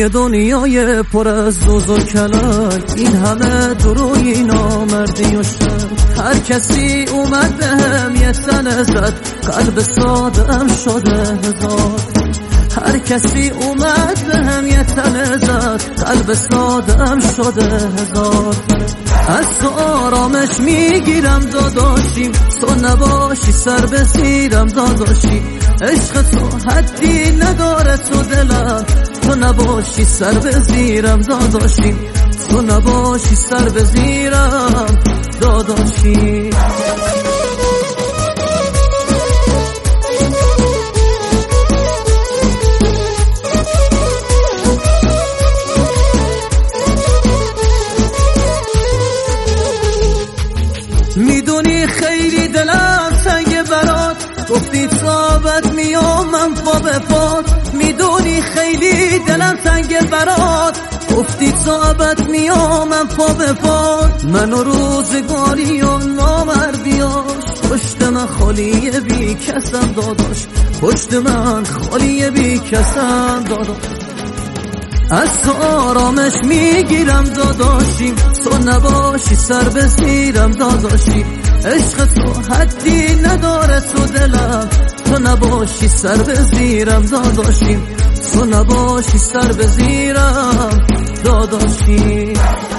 توی دنیای پر از دوز و کلک، این همه دروی نامردی و شک. هر کسی اومد بهم یه تنه زد، قلب سادم شده هزار. هر کسی اومد بهم یه تنه زد، قلب سادم شده هزار. از تو آرامش میگیرم داداشیم، تو نباشی سر بزیرم داداشی. عشق تو حدی نداره تو دلم، تو نباشی سر بزیرم داداشی. تو نباشی سر بزیرم داداشی. میدونی خیلی دلم سنگ برات، گفتی صابت میام من پا به پات. میدونی خیلی دلم سنگ برات، گفتی صابت میام من پا به پات. من و روزگاری و نامردیاش، پشت من خالی بی کسم داداش، پشت من خالی بی کسم داداش. از تو آرامش میگیرم داداشی، تو نباشی سر بزیرم داداشی. عشق تو حدی نداره تو دلم، تو نباشی سر بزیرم داداشی. تو نباشی سر بزیرم داداشی.